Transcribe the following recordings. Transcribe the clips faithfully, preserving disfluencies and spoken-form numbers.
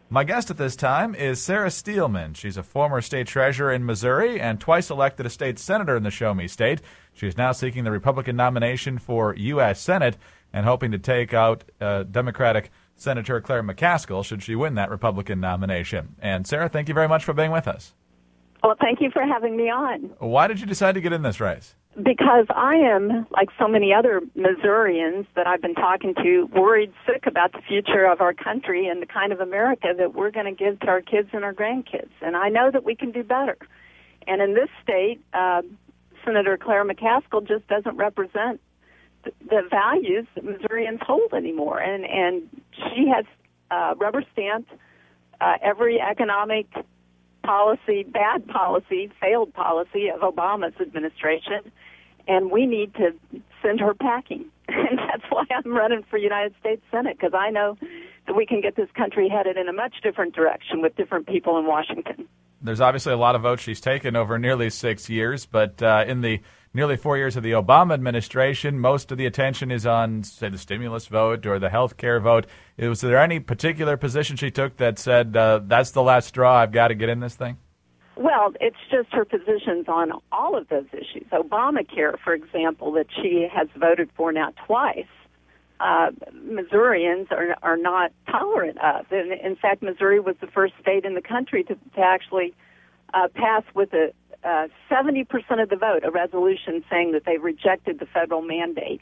My guest at this time is Sarah Steelman. She's a former state treasurer in Missouri and twice elected a state senator in the Show Me State. She is now seeking the Republican nomination for U S Senate and hoping to take out uh, Democratic Senator Claire McCaskill should she win that Republican nomination. And Sarah, thank you very much for being with us. Well, thank you for having me on. Why did you decide to get in this race? Because I am, like so many other Missourians that I've been talking to, worried sick about the future of our country and the kind of America that we're going to give to our kids and our grandkids. And I know that we can do better. And in this state, uh, Senator Claire McCaskill just doesn't represent the, the values that Missourians hold anymore. And, and she has uh, rubber-stamped uh, every economic policy, bad policy, failed policy of Obama's administration, and we need to send her packing. And that's why I'm running for United States Senate, because I know that we can get this country headed in a much different direction with different people in Washington. There's obviously a lot of votes she's taken over nearly six years, but uh, in the nearly four years of the Obama administration, most of the attention is on, say, the stimulus vote or the health care vote. Was there any particular position she took that said, uh, that's the last straw, I've got to get in this thing? Well, it's just her positions on all of those issues. Obamacare, for example, that she has voted for now twice, uh, Missourians are, are not tolerant of. And in fact, Missouri was the first state in the country to, to actually uh, pass with a uh, seventy percent of the vote a resolution saying that they rejected the federal mandate.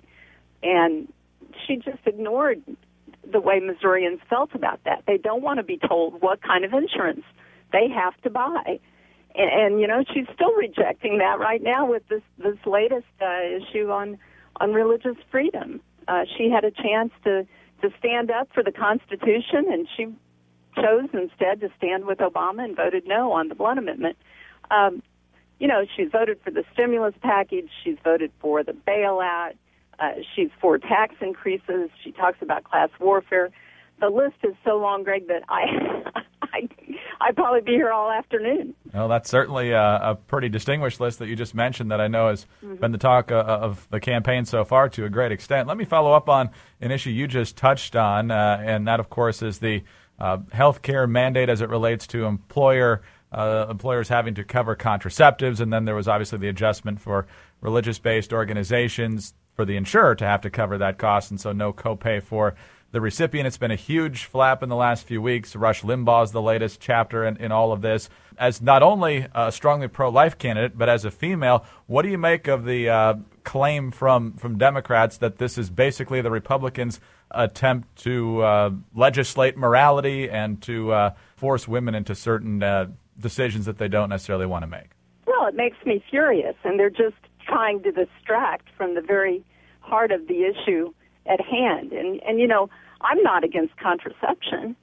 And she just ignored the way Missourians felt about that. They don't want to be told what kind of insurance they have to buy. And, and you know, she's still rejecting that right now with this, this latest uh, issue on, on religious freedom. Uh, she had a chance to, to stand up for the Constitution, and she chose instead to stand with Obama and voted no on the Blunt Amendment. Um, you know, she's voted for the stimulus package. She's voted for the bailout. Uh, she's for tax increases. She talks about class warfare. The list is so long, Greg, that I, I, I'd probably be here all afternoon. Well, that's certainly a, a pretty distinguished list that you just mentioned that I know has mm-hmm. been the talk uh, of the campaign so far to a great extent. Let me follow up on an issue you just touched on, uh, and that, of course, is the uh, health care mandate as it relates to employer uh, employers having to cover contraceptives, and then there was obviously the adjustment for religious-based organizations for the insurer to have to cover that cost, and so no copay for the recipient. It's been a huge flap in the last few weeks. Rush Limbaugh is the latest chapter in, in all of this. As not only a strongly pro-life candidate, but as a female, what do you make of the uh, claim from, from Democrats that this is basically the Republicans' attempt to uh, legislate morality and to uh, force women into certain uh, decisions that they don't necessarily want to make? Well, it makes me furious, and they're just trying to distract from the very heart of the issue at hand. And, and you know, I'm not against contraception,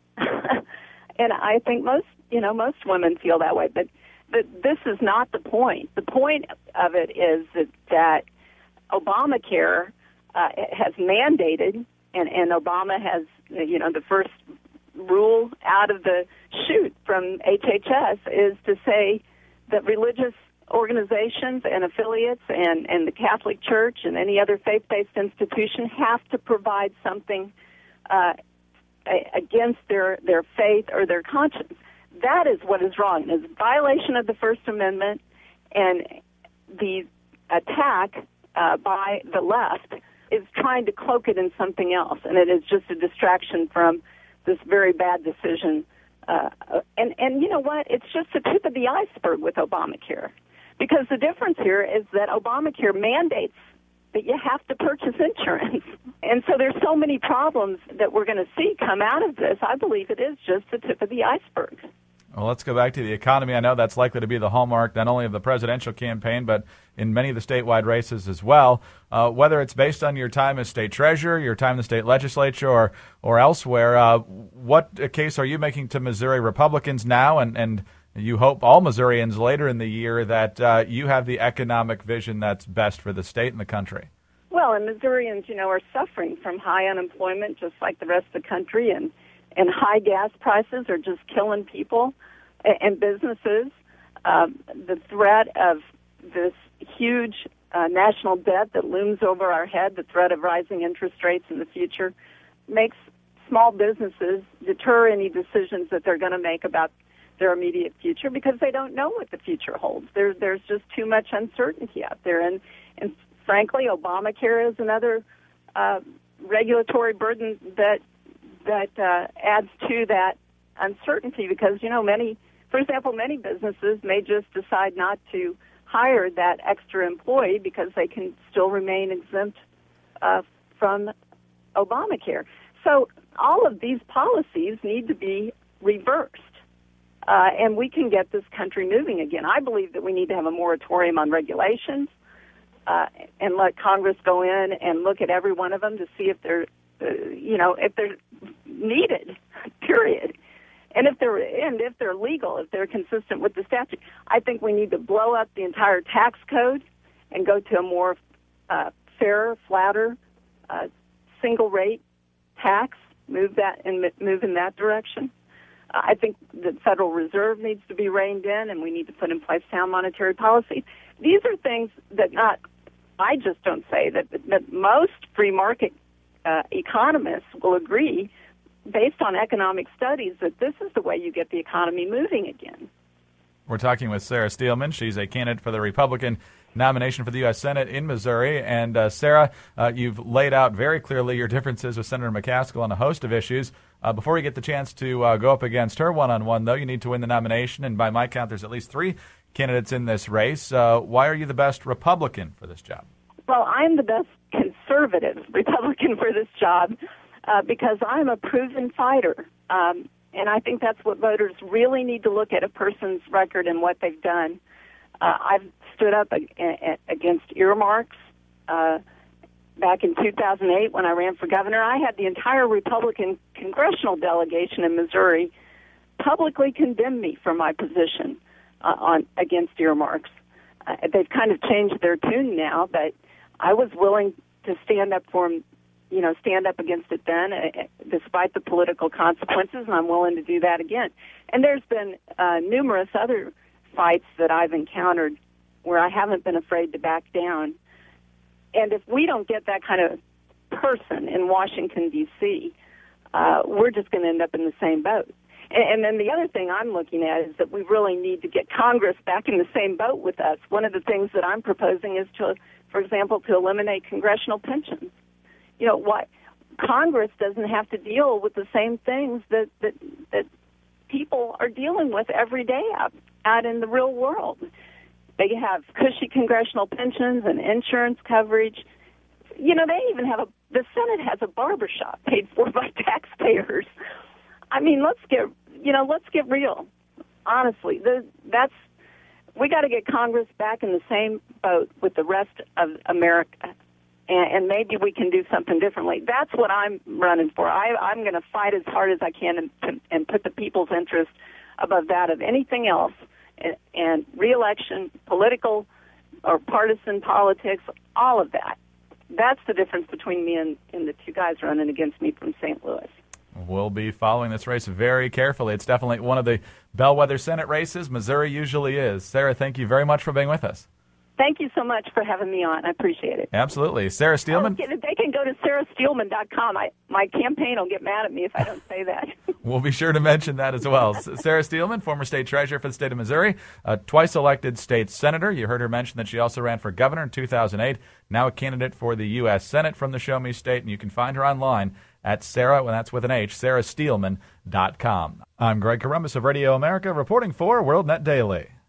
and I think most, you know, most women feel that way. But, but this is not the point. The point of it is that, that Obamacare uh, has mandated, and, and Obama has, you know, the first rule out of the chute from H H S is to say that religious organizations and affiliates and, and the Catholic Church and any other faith-based institution have to provide something uh, against their, their faith or their conscience. That is what is wrong. It's a violation of the First Amendment, and the attack uh, by the left is trying to cloak it in something else, and it is just a distraction from this very bad decision. Uh, and, and you know what? It's just the tip of the iceberg with Obamacare. Because the difference here is that Obamacare mandates that you have to purchase insurance. And so there's so many problems that we're going to see come out of this. I believe it is just the tip of the iceberg. Well, let's go back to the economy. I know that's likely to be the hallmark not only of the presidential campaign, but in many of the statewide races as well. Uh, whether it's based on your time as state treasurer, your time in the state legislature, or or elsewhere, uh, what case are you making to Missouri Republicans now, and, and you hope all Missourians later in the year, that uh, you have the economic vision that's best for the state and the country? Well, and Missourians, you know, are suffering from high unemployment just like the rest of the country, and, and high gas prices are just killing people and businesses. Um, the threat of this huge uh, national debt that looms over our head, the threat of rising interest rates in the future, makes small businesses deter any decisions that they're going to make about their immediate future because they don't know what the future holds. There, there's just too much uncertainty out there. And, and frankly, Obamacare is another uh, regulatory burden that that uh, adds to that uncertainty because, you know, many, for example, many businesses may just decide not to hire that extra employee because they can still remain exempt uh, from Obamacare. So all of these policies need to be reversed, uh, and we can get this country moving again. I believe that we need to have a moratorium on regulations uh, and let Congress go in and look at every one of them to see if they're, uh, you know, if they're needed, period. And if they're and if they're legal, if they're consistent with the statute. I think we need to blow up the entire tax code and go to a more uh, fairer, flatter, uh, single rate tax. Move that and move in that direction. Uh, I think the Federal Reserve needs to be reined in, and we need to put in place sound monetary policy. These are things that not I just don't say that that most free market uh, economists will agree, based on economic studies, that this is the way you get the economy moving again. We're talking with Sarah Steelman. She's a candidate for the Republican nomination for the U S Senate in Missouri. And, uh, Sarah, uh, you've laid out very clearly your differences with Senator McCaskill on a host of issues. Uh, before you get the chance to uh, go up against her one-on-one, though, you need to win the nomination. And by my count, there's at least three candidates in this race. Uh, why are you the best Republican for this job? Well, I'm the best conservative Republican for this job. Uh, because I'm a proven fighter, um, and I think that's what voters really need to look at a person's record and what they've done. Uh, I've stood up ag- a- against earmarks. Uh, back in two thousand eight when I ran for governor, I had the entire Republican congressional delegation in Missouri publicly condemn me for my position uh, on against earmarks. Uh, they've kind of changed their tune now, but I was willing to stand up for them. You know, stand up against it then, uh, despite the political consequences, and I'm willing to do that again. And there's been uh, numerous other fights that I've encountered where I haven't been afraid to back down. And if we don't get that kind of person in Washington, D C, uh, we're just going to end up in the same boat. And, and then the other thing I'm looking at is that we really need to get Congress back in the same boat with us. One of the things that I'm proposing is to, for example, to eliminate congressional pensions. You know, why Congress doesn't have to deal with the same things that, that that people are dealing with every day out, out in the real world. They have cushy congressional pensions and insurance coverage. You know, they even have a, the Senate has a barbershop paid for by taxpayers. I mean, let's get, you know, let's get real. Honestly, the, that's, we got to get Congress back in the same boat with the rest of America. And maybe we can do something differently. That's what I'm running for. I, I'm going to fight as hard as I can and, and put the people's interest above that of anything else. And, and re-election, political or partisan politics, all of that. That's the difference between me and, and the two guys running against me from Saint Louis. We'll be following this race very carefully. It's definitely one of the bellwether Senate races. Missouri usually is. Sarah, thank you very much for being with us. Thank you so much for having me on. I appreciate it. Absolutely. Sarah Steelman. Oh, they can go to sarah steelman dot com. I, my campaign will get mad at me if I don't say that. We'll be sure to mention that as well. Sarah Steelman, former state treasurer for the state of Missouri, a twice elected state senator. You heard her mention that she also ran for governor in two thousand eight, now a candidate for the U S Senate from the Show Me State, and you can find her online at Sarah, well, that's with an H, sarah steelman dot com. I'm Greg Corombos of Radio America, reporting for WorldNet Daily.